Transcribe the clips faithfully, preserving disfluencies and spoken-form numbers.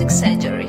Plastic Surgery.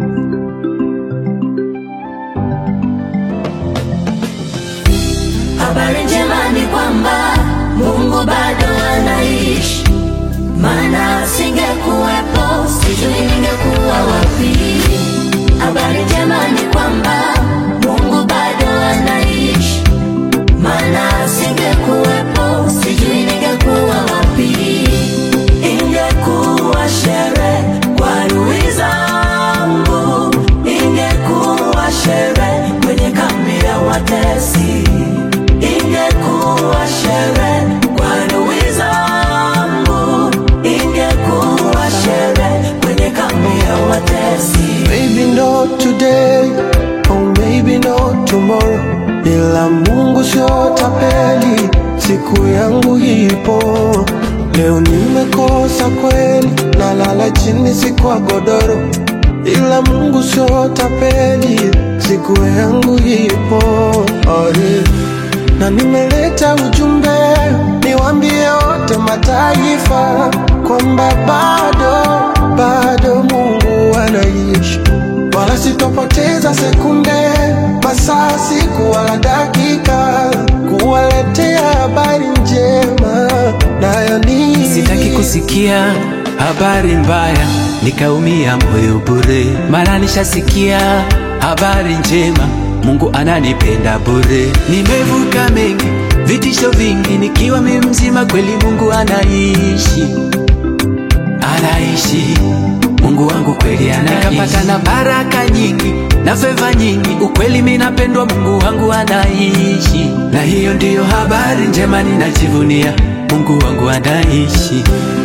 Habari njema ni kwamba Mungu bado anaishi, maana singekuwepo sijui ningekuwa wapi. Habari njema ni kwamba Mungu bado anaishi, maana singekuwepo sijui ningekuwa wapi. Ingekuwa sherehe kwa adui zangu, ingekuwa sherehe kwenye kambi ya watesi, ingekuwa sherehe kwa adui zangu, ingekuwa sherehe kwenye kambi ya watesi. Maybe not today, or maybe not tomorrow, ila Mungu sio tapeli, siku yangu ipo. Leo nimekosa kweli, nalala chini si kwa godoro, ila Mungu sio tapeli, siku yangu ipo. Oh, yeah. Na nimeleta ujumbe niwaambie wote mataifa kwamba bado, bado Mungu anaishi. Wala sitopoteza sekunde, masaa, siku wala dakika kuwaletea habari njema nayo ni. Sitaki kusikia habari mbaya nikaumia moyo bure, mara nishasikia habari njema, Mungu ananipenda bure. Nimevuka mengi, vitisho vingi, nikiwa mimi mzima, kweli Mungu anaishi, anaishi. Mungu wangu kweli anaishi. Nikapata na baraka nyingi na favor nyingi, ukweli mimi napendwa, Mungu wangu anaishi. Na hiyo ndiyo habari njema ninajivunia, Mungu wangu anaishi,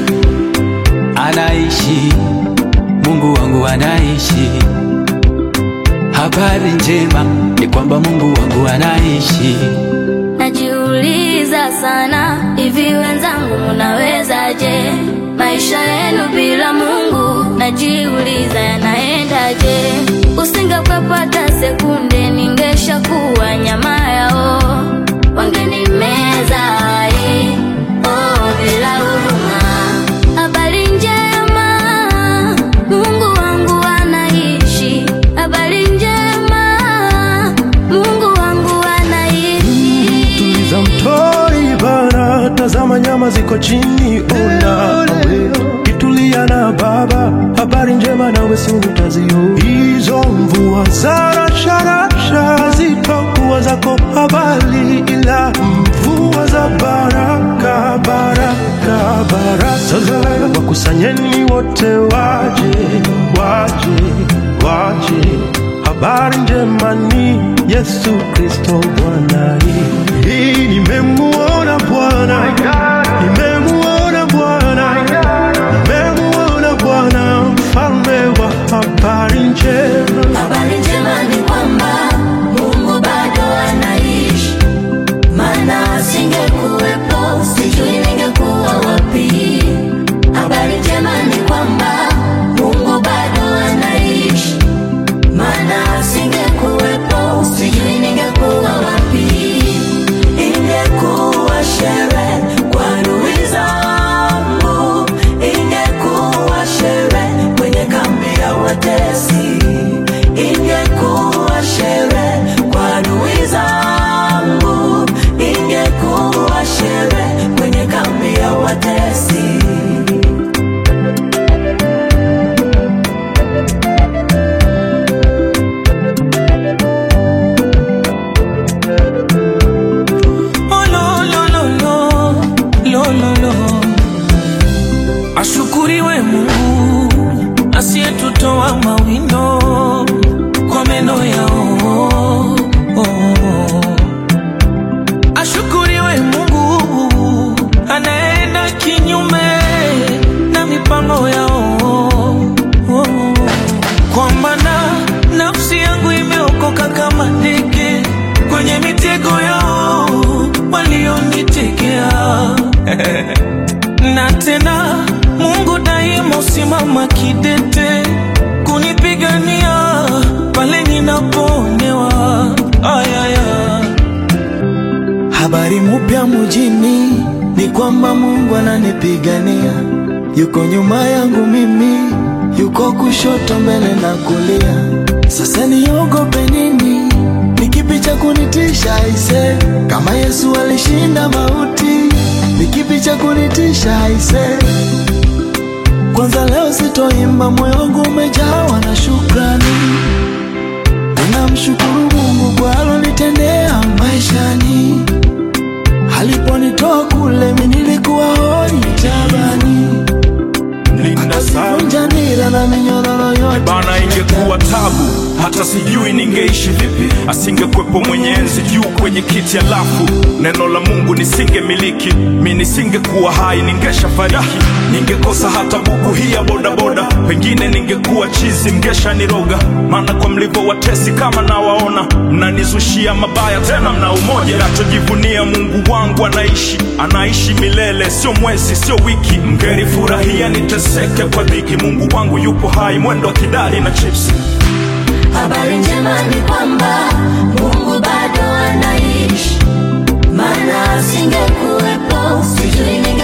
anaishi. Mungu wangu anaishi. Habari njema ni kwamba Mungu wangu anaishi. Najiuliza sana, hivi wenzangu mnawezaje? Maisha yenu bila Mungu najiuliza yanaendaje? Usingepata sekunde ningeshakuwa nyama yao, wangenimeza hai, oh bila huruma. Habari njema, Mungu wangu anaishi. Habari njema, Mungu wangu anaishi. Tuliza mtoi bana, tazama nyama ziko chini, ona kitulia na baba. Habari njema nawe si utazio, hizo mvua za rasharasha zitakuwa zako habari, ila mvua za baraka, baraka, baraka. Wakusanyeni wote waje, waje, waje. Habari njema ni Yesu Kristo Bwana. Hii nimemuona Bwana, nimemuona Bwana, nimemuona Bwana, mfalme wa habari njema. Habari njema ni kwamba Mungu bado anaishi, maana singekuwepo sijui ningekuwa wapi. Habari njema ni kwamba Mungu bado anaishi, maana singekuwepo sijui ningekuwa wapi. Ingekuwa sherehe kwa adui zangu, ingekuwa sherehe kwenye kambi ya watesi, ingekuwa sherehe kwa adui zangu, ingekuwa sherehe kwenye kambi ya watesi. Ashukuriwe Mungu asiyetutoa mawindo kwa meno yao. Ashukuriwe Mungu anaenda kinyume na mipango yao, kwa maana nafsi yangu imeokoka kama ndege kwenye mitego yao walionitegea. Na tena Mungu daima usimama kidete kunipigania pale ninapoonewa. Ayaya. Habari mpya mjini ni kwamba Mungu ananipigania, yuko nyuma yangu mimi, yuko kushoto, mbele na kulia. Sasa niogope nini? Ni kipi cha kunitisha aise? Kama Yesu alishinda mauti, ni kipi cha kunitisha aise? Kwanza leo sitoimba, moyo wangu umejawa na shukrani. Ninamshukuru Mungu kwa alonitendea maishani. Aliponitoa kule mimi nilikuwa hoi tabani. Akavunja nira na minyororo yote. Bana, ingekuwa tabu hata sijui ningeishi vipi, asingekwepo mwenye enzi juu kwenye kiti, alafu neno la Mungu nisingemiliki. Mimi nisingekuwa hai, ningeshafariki. Ningekosa hata buku hii ya boda boda, pengine ningekuwa chizi, mngesha niroga. Maana kwa mlivyo watesi kama nawaona, mnanizushia mabaya tena mna umoja. Nachojivunia Mungu wangu anaishi, anaishi milele, sio mwezi sio wiki. Mngerifurahia niteseke kwa dhiki, Mungu wangu yupo hai, mwendo wa kidari na chips. Habari njema ni kwamba Mungu bado anaishi, maana asingekuwepo sijui ninge